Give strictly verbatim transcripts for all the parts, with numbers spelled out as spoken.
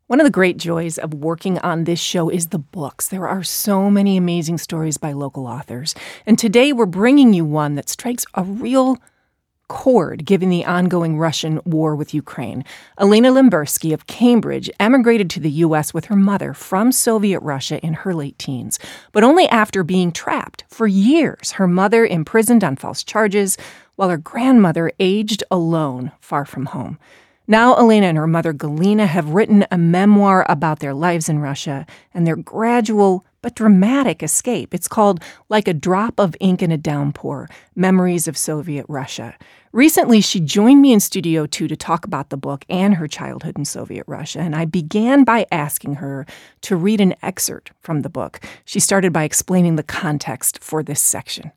One of the great joys of working on this show is the books. There are so many amazing stories by local authors. And today we're bringing you one that strikes a real chord given the ongoing Russian war with Ukraine. Elena Limbursky of Cambridge emigrated to the U S with her mother from Soviet Russia in her late teens, but only after being trapped for years. Her mother imprisoned on false charges, while her grandmother aged alone far from home. Now, Elena and her mother, Galina, have written a memoir about their lives in Russia and their gradual but dramatic escape. It's called Like a Drop of Ink in a Downpour, Memories of Soviet Russia. Recently, she joined me in Studio Two to talk about the book and her childhood in Soviet Russia, and I began by asking her to read an excerpt from the book. She started by explaining the context for this section.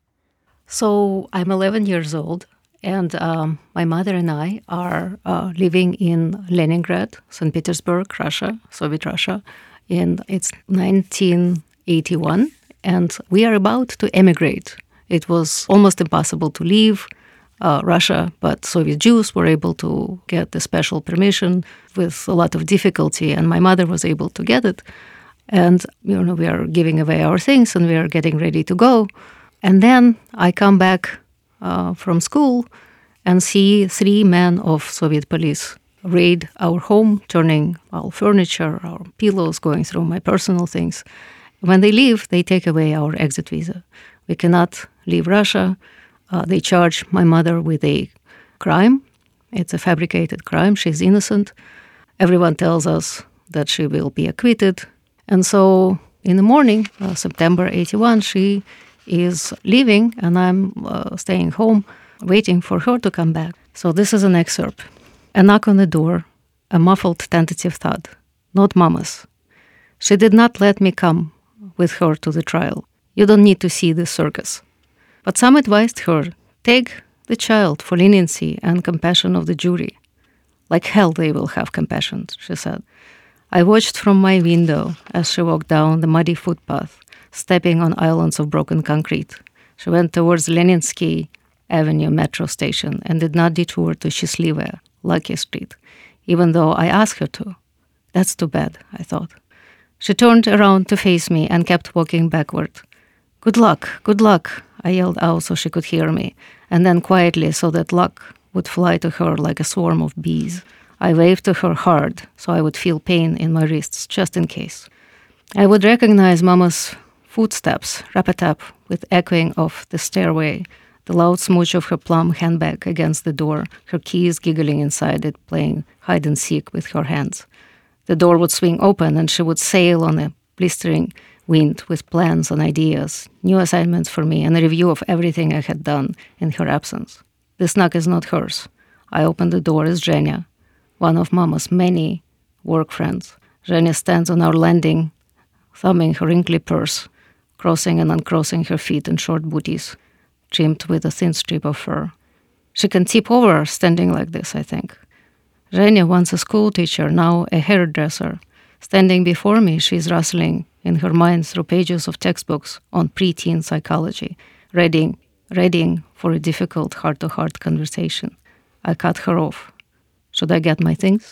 So I'm eleven years old. And um, my mother and I are uh, living in Leningrad, Saint Petersburg, Russia, Soviet Russia, and it's nineteen eighty-one, and we are about to emigrate. It was almost impossible to leave uh, Russia, but Soviet Jews were able to get the special permission with a lot of difficulty, and my mother was able to get it. And, you know, we are giving away our things, and we are getting ready to go. And then I come back Uh, from school and see three men of Soviet police raid our home, turning our furniture, our pillows, going through my personal things. When they leave, they take away our exit visa. We cannot leave Russia. Uh, they charge my mother with a crime. It's a fabricated crime. She's innocent. Everyone tells us that she will be acquitted. And so in the morning, uh, September eighty-one, she is leaving, and I'm uh, staying home, waiting for her to come back. So this is an excerpt. A knock on the door, a muffled tentative thud. Not Mama's. She did not let me come with her to the trial. You don't need to see this circus. But some advised her, take the child for leniency and compassion of the jury. Like hell they will have compassion, she said. I watched from my window as she walked down the muddy footpath, stepping on islands of broken concrete. She went towards Leninsky Avenue metro station and did not detour to Счастливая, Lucky Street, even though I asked her to. That's too bad, I thought. She turned around to face me and kept walking backward. Good luck, good luck, I yelled out so she could hear me, and then quietly so that luck would fly to her like a swarm of bees. I waved to her hard so I would feel pain in my wrists, just in case. I would recognize Mama's footsteps, rap-a-tap, with echoing of the stairway, the loud smooch of her plum handbag against the door, her keys giggling inside it, playing hide-and-seek with her hands. The door would swing open, and she would sail on a blistering wind with plans and ideas, new assignments for me, and a review of everything I had done in her absence. This knock is not hers. I opened the door as Zhenya, one of Mama's many work friends. Zhenya stands on our landing, thumbing her wrinkly purse, crossing and uncrossing her feet in short booties, trimmed with a thin strip of fur. She can tip over standing like this, I think. Zhenya, once a school teacher, now a hairdresser. Standing before me, she is rustling in her mind through pages of textbooks on preteen psychology, readying, readying for a difficult heart-to-heart conversation. I cut her off. Should I get my things?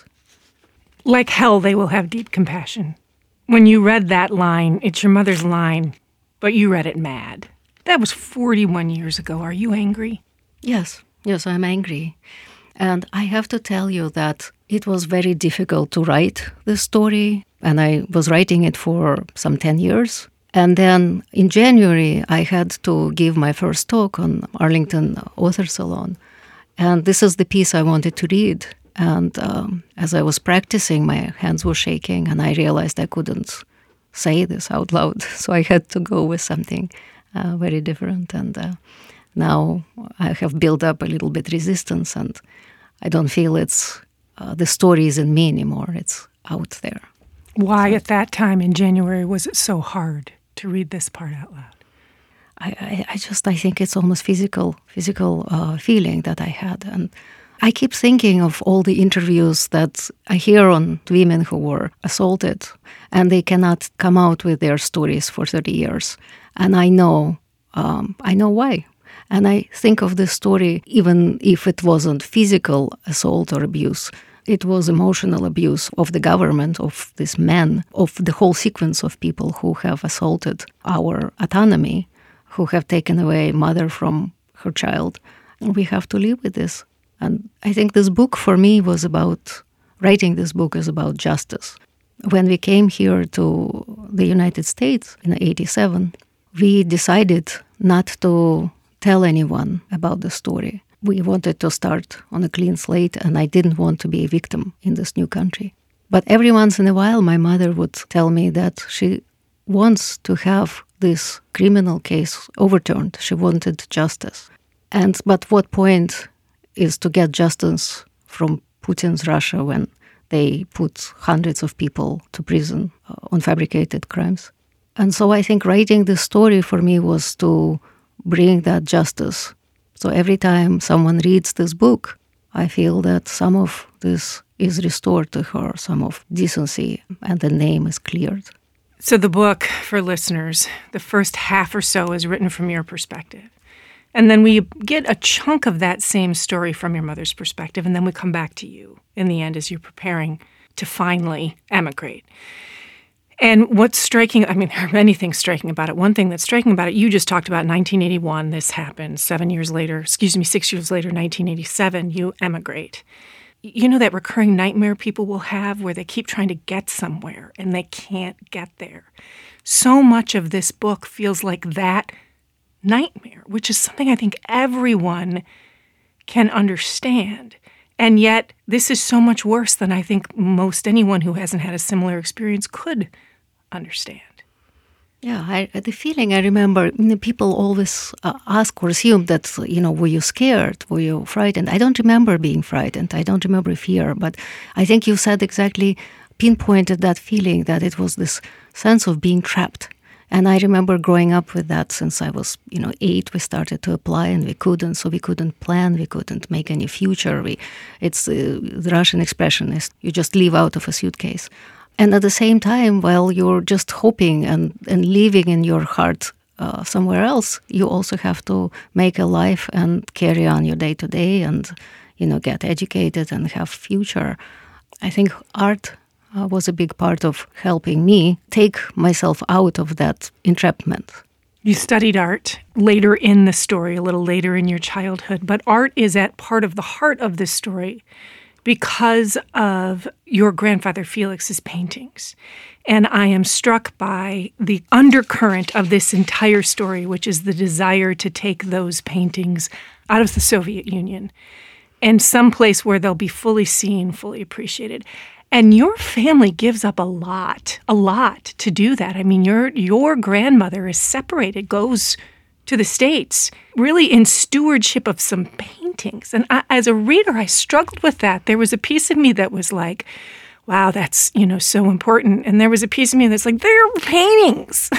Like hell, they will have deep compassion. When you read that line, it's your mother's line, but you read it mad. That was forty-one years ago. Are you angry? Yes, yes, I'm angry. And I have to tell you that it was very difficult to write this story, and I was writing it for some ten years. And then in January, I had to give my first talk on Arlington Author Salon. And this is the piece I wanted to read. And um, as I was practicing, my hands were shaking, and I realized I couldn't say this out loud. So I had to go with something uh, very different. And uh, now I have built up a little bit resistance, and I don't feel it's uh, the story is in me anymore. It's out there. Why at that time in January was it so hard to read this part out loud? I, I, I just, I think it's almost physical, physical uh, feeling that I had. And I keep thinking of all the interviews that I hear on women who were assaulted, and they cannot come out with their stories for thirty years. And I know, um, I know why. And I think of this story, even if it wasn't physical assault or abuse, it was emotional abuse of the government, of these men, of the whole sequence of people who have assaulted our autonomy, who have taken away mother from her child. We have to live with this. And I think this book for me was about, writing this book is about justice. When we came here to the United States in eighty-seven, we decided not to tell anyone about the story. We wanted to start on a clean slate, and I didn't want to be a victim in this new country. But every once in a while, my mother would tell me that she wants to have this criminal case overturned. She wanted justice. And but what point is to get justice from Putin's Russia when they put hundreds of people to prison uh, on fabricated crimes? And so I think writing this story for me was to bring that justice. So every time someone reads this book, I feel that some of this is restored to her, some of decency, and the name is cleared. So the book, for listeners, the first half or so is written from your perspective. And then we get a chunk of that same story from your mother's perspective, and then we come back to you in the end as you're preparing to finally emigrate. And what's striking, I mean, there are many things striking about it. One thing that's striking about it, you just talked about nineteen eighty-one, this happened. Seven years later, excuse me, six years later, nineteen eighty-seven, you emigrate. You know that recurring nightmare people will have where they keep trying to get somewhere and they can't get there. So much of this book feels like that nightmare, which is something I think everyone can understand. And yet, this is so much worse than I think most anyone who hasn't had a similar experience could understand. Yeah, I, the feeling I remember, you know, people always uh, ask or assume that, you know, were you scared? Were you frightened? I don't remember being frightened. I don't remember fear. But I think you said exactly, pinpointed that feeling that it was this sense of being trapped. And I remember growing up with that since I was, you know, eight. We started to apply and we couldn't, so we couldn't plan, we couldn't make any future. We, it's uh, the Russian expression is you just live out of a suitcase. And at the same time, while you're just hoping and, and living in your heart uh, somewhere else, you also have to make a life and carry on your day-to-day and, you know, get educated and have future. I think art Uh, was a big part of helping me take myself out of that entrapment. You studied art later in the story, a little later in your childhood, but art is at part of the heart of this story because of your grandfather Felix's paintings. And I am struck by the undercurrent of this entire story, which is the desire to take those paintings out of the Soviet Union and someplace where they'll be fully seen, fully appreciated. And your family gives up a lot, a lot to do that. I mean, your your grandmother is separated, goes to the States, really in stewardship of some paintings. And I, as a reader, I struggled with that. There was a piece of me that was like, wow, that's, you know, so important. And there was a piece of me that's like, they're paintings.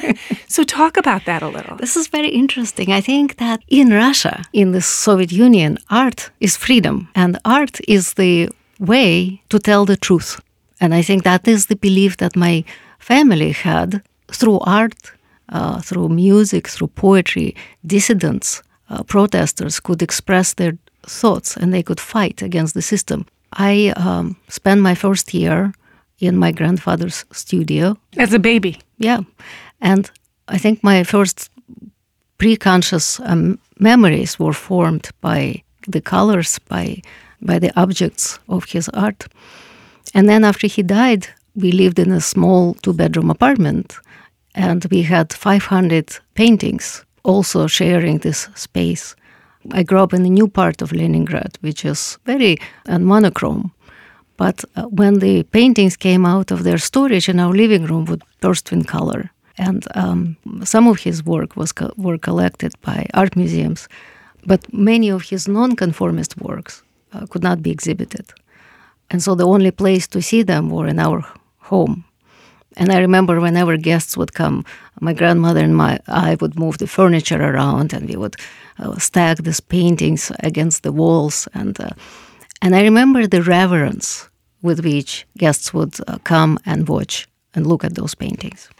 So talk about that a little. This is very interesting. I think that in Russia, in the Soviet Union, art is freedom. And art is the way to tell the truth. And I think that is the belief that my family had through art, uh, through music, through poetry. Dissidents, uh, protesters could express their thoughts and they could fight against the system. I um, spent my first year in my grandfather's studio. As a baby? Yeah. And I think my first pre-conscious um, memories were formed by the colors, by by the objects of his art. And then after he died, we lived in a small two-bedroom apartment, and we had five hundred paintings also sharing this space. I grew up in a new part of Leningrad, which is very uh, monochrome. But uh, when the paintings came out of their storage in our living room would burst in color. And um, some of his work was co- were collected by art museums, but many of his non-conformist works Uh, could not be exhibited. And so the only place to see them were in our home. And I remember whenever guests would come, my grandmother and my I would move the furniture around and we would uh, stack these paintings against the walls. And uh, and I remember the reverence with which guests would uh, come and watch and look at those paintings.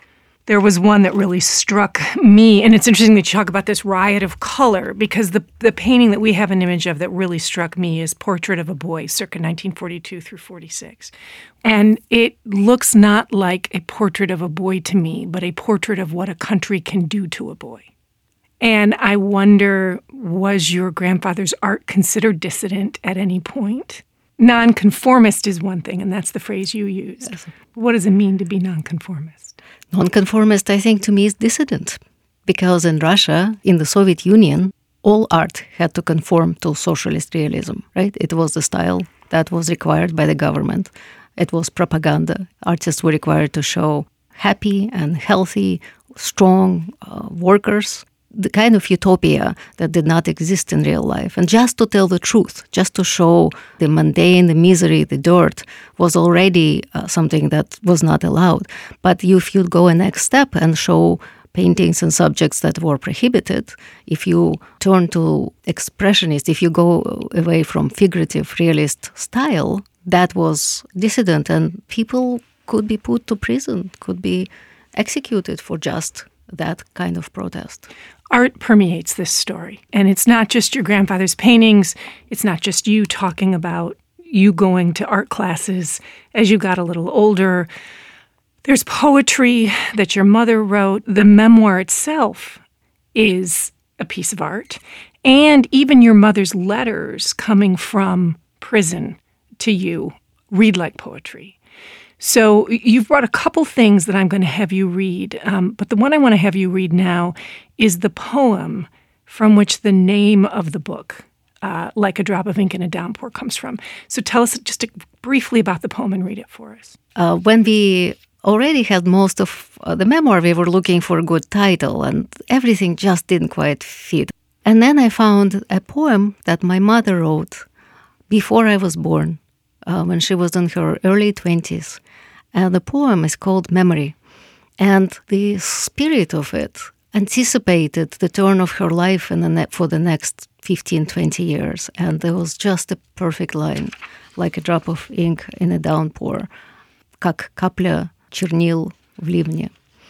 There was one that really struck me, and it's interesting that you talk about this riot of color, because the, the painting that we have an image of that really struck me is Portrait of a Boy, circa nineteen forty-two through forty-six. And it looks not like a portrait of a boy to me, but a portrait of what a country can do to a boy. And I wonder, was your grandfather's art considered dissident at any point? Nonconformist is one thing, and that's the phrase you used. Yes. What does it mean to be nonconformist? Nonconformist, I think, to me is dissident. Because in Russia, in the Soviet Union, all art had to conform to socialist realism, right? It was the style that was required by the government. It was propaganda. Artists were required to show happy and healthy, strong uh, workers, the kind of utopia that did not exist in real life. And just to tell the truth, just to show the mundane, the misery, the dirt, was already uh, something that was not allowed. But if you go a next step and show paintings and subjects that were prohibited, if you turn to expressionist, if you go away from figurative realist style, that was dissident, and people could be put to prison, could be executed for just that kind of protest. Art permeates this story, and it's not just your grandfather's paintings. It's not just you talking about you going to art classes as you got a little older. There's poetry that your mother wrote. The memoir itself is a piece of art, and even your mother's letters coming from prison to you read like poetry. So you've brought a couple things that I'm going to have you read, um, but the one I want to have you read now is the poem from which the name of the book, uh, Like a Drop of Ink in a Downpour, comes from. So tell us just a, briefly about the poem and read it for us. Uh, when we already had most of uh, the memoir, we were looking for a good title, and everything just didn't quite fit. And then I found a poem that my mother wrote before I was born, uh, when she was in her early twenties. And the poem is called Memory. And the spirit of it anticipated the turn of her life in the ne- for the next fifteen, twenty years. And there was just a perfect line, like a drop of ink in a downpour, как капля чернил в ливне.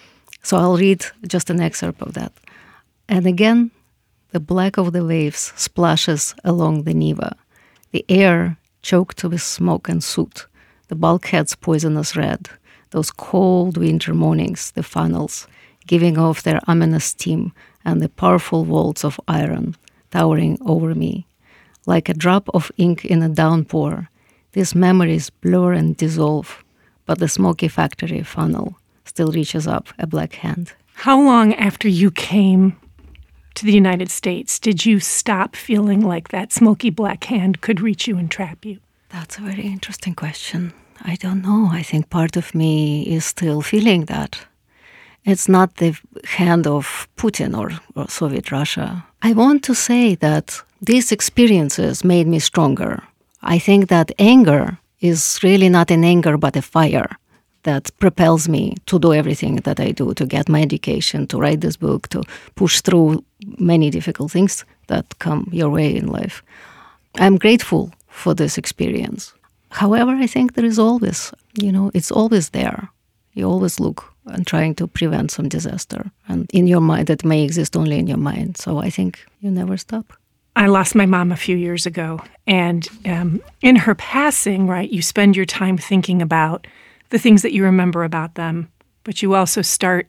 So I'll read just an excerpt of that. And again, the black of the waves splashes along the Neva. The air choked with smoke and soot. The bulkheads poisonous red, those cold winter mornings, the funnels, giving off their ominous steam, and the powerful walls of iron towering over me. Like a drop of ink in a downpour, these memories blur and dissolve, but the smoky factory funnel still reaches up a black hand. How long after you came to the United States did you stop feeling like that smoky black hand could reach you and trap you? That's a very interesting question. I don't know. I think part of me is still feeling that. It's not the hand of Putin or, or Soviet Russia. I want to say that these experiences made me stronger. I think that anger is really not an anger but a fire that propels me to do everything that I do, to get my education, to write this book, to push through many difficult things that come your way in life. I'm grateful for this experience. However, I think there is always, you know, it's always there. You always look and trying to prevent some disaster. And in your mind, that may exist only in your mind. So I think you never stop. I lost my mom a few years ago. And um, in her passing, right, you spend your time thinking about the things that you remember about them. But you also start,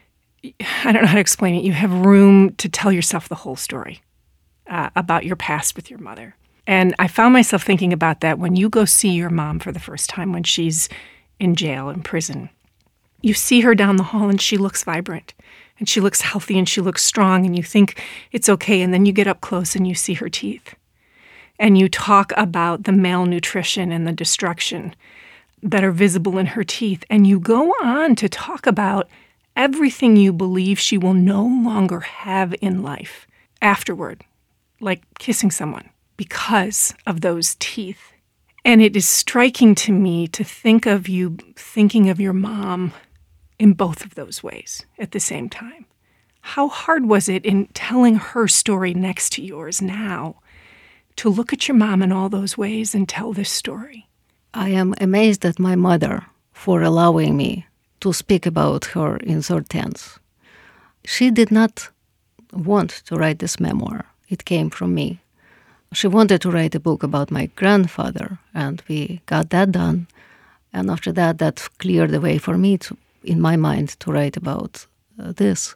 I don't know how to explain it, you have room to tell yourself the whole story uh, about your past with your mother. And I found myself thinking about that when you go see your mom for the first time when she's in jail, in prison. You see her down the hall and she looks vibrant and she looks healthy and she looks strong and you think it's okay. And then you get up close and you see her teeth. And you talk about the malnutrition and the destruction that are visible in her teeth. And you go on to talk about everything you believe she will no longer have in life afterward, like kissing someone, because of those teeth. And it is striking to me to think of you thinking of your mom in both of those ways at the same time. How hard was it in telling her story next to yours now to look at your mom in all those ways and tell this story? I am amazed at my mother for allowing me to to speak about her in third tense. She did not want to write this memoir. It came from me. She wanted to write a book about my grandfather, and we got that done. And after that, that cleared the way for me, to, in my mind, to write about uh, this.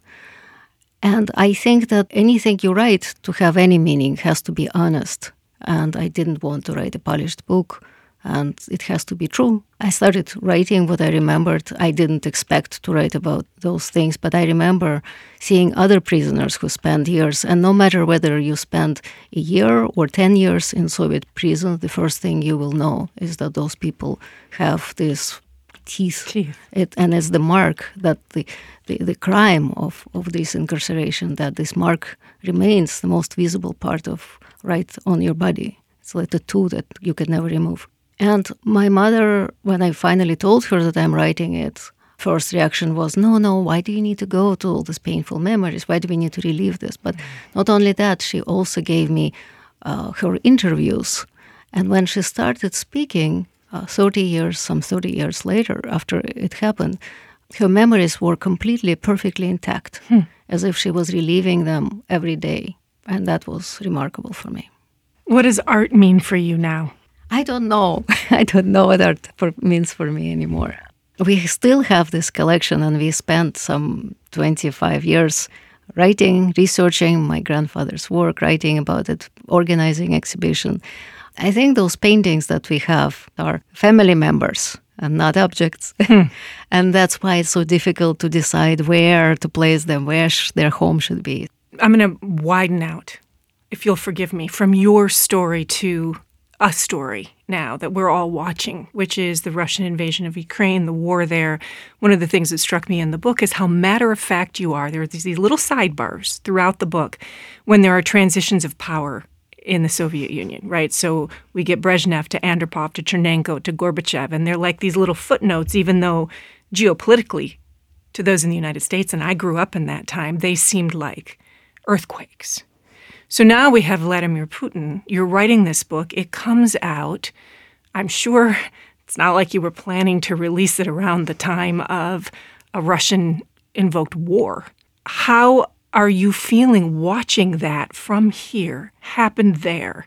And I think that anything you write to have any meaning has to be honest. And I didn't want to write a polished book, and it has to be true. I started writing what I remembered. I didn't expect to write about those things, but I remember seeing other prisoners who spent years, and no matter whether you spend a year or ten years in Soviet prison, the first thing you will know is that those people have this teeth. teeth. It, and it's the mark that the, the, the crime of, of this incarceration, that this mark remains the most visible part of right on your body. It's like a tattoo that you can never remove. And my mother, when I finally told her that I'm writing it, first reaction was, no, no, why do you need to go to all these painful memories? Why do we need to relive this? But not only that, she also gave me uh, her interviews. And when she started speaking, uh, thirty years, some thirty years later, after it happened, her memories were completely, perfectly intact, hmm. as if she was reliving them every day. And that was remarkable for me. What does art mean for you now? I don't know. I don't know what art for, means for me anymore. We still have this collection, and we spent some twenty-five years writing, researching my grandfather's work, writing about it, organizing exhibition. I think those paintings that we have are family members and not objects. Hmm. And that's why it's so difficult to decide where to place them, where sh- their home should be. I'm going to widen out, if you'll forgive me, from your story to a story now that we're all watching, which is the Russian invasion of Ukraine, the war there. One of the things that struck me in the book is how matter-of-fact you are. There are these little sidebars throughout the book when there are transitions of power in the Soviet Union, right? So we get Brezhnev to Andropov to Chernenko to Gorbachev, and they're like these little footnotes, even though geopolitically, to those in the United States, and I grew up in that time, they seemed like earthquakes. So now we have Vladimir Putin. You're writing this book. It comes out. I'm sure it's not like you were planning to release it around the time of a Russian-invoked war. How are you feeling watching that from here happen there?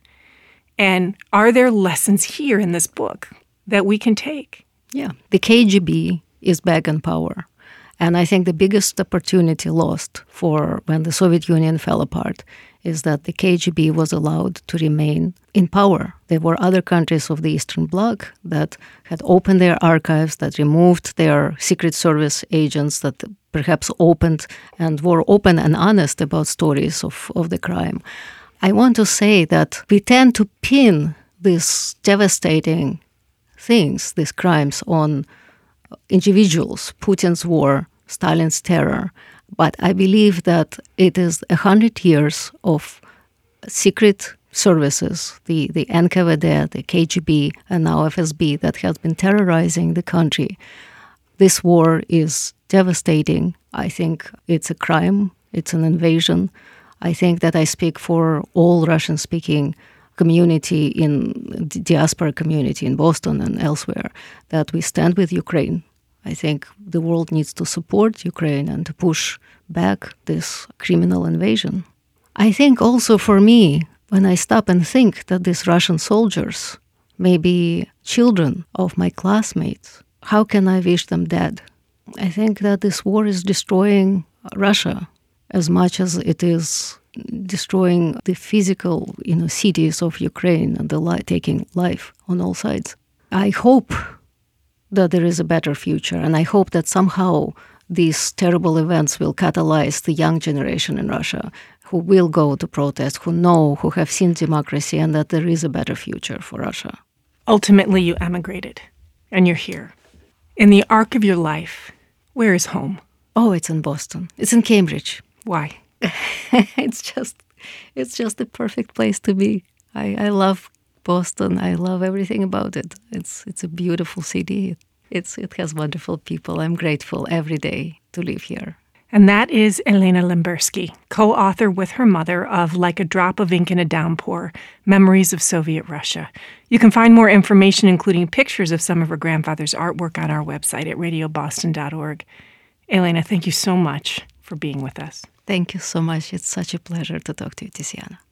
And are there lessons here in this book that we can take? Yeah. The K G B is back in power. And I think the biggest opportunity lost for when the Soviet Union fell apart is that the K G B was allowed to remain in power. There were other countries of the Eastern Bloc that had opened their archives, that removed their Secret Service agents, that perhaps opened and were open and honest about stories of, of the crime. I want to say that we tend to pin these devastating things, these crimes, on individuals, Putin's war, Stalin's terror. But I believe that it is a hundred years of secret services, the, the N K V D, the K G B, and now F S B, that has been terrorizing the country. This war is devastating. I think it's a crime. It's an invasion. I think that I speak for all Russian-speaking community in the diaspora community in Boston and elsewhere, that we stand with Ukraine. I think the world needs to support Ukraine and to push back this criminal invasion. I think also for me, when I stop and think that these Russian soldiers may be children of my classmates, how can I wish them dead? I think that this war is destroying Russia as much as it is destroying the physical, you know, cities of Ukraine and the li- taking life on all sides. I hope that there is a better future, and I hope that somehow these terrible events will catalyze the young generation in Russia who will go to protest, who know, who have seen democracy, and that there is a better future for Russia. Ultimately, you emigrated, and you're here. In the arc of your life, where is home? Oh, it's in Boston. It's in Cambridge. Why? it's just it's just the perfect place to be. I, I love Boston. I love everything about it. It's it's a beautiful city. It's it has wonderful people. I'm grateful every day to live here. And that is Elena Lemberski, co-author with her mother of Like a Drop of Ink in a Downpour, Memories of Soviet Russia. You can find more information, including pictures of some of her grandfather's artwork, on our website at radio boston dot org. Elena, thank you so much for being with us. Thank you so much. It's such a pleasure to talk to you, Tiziana.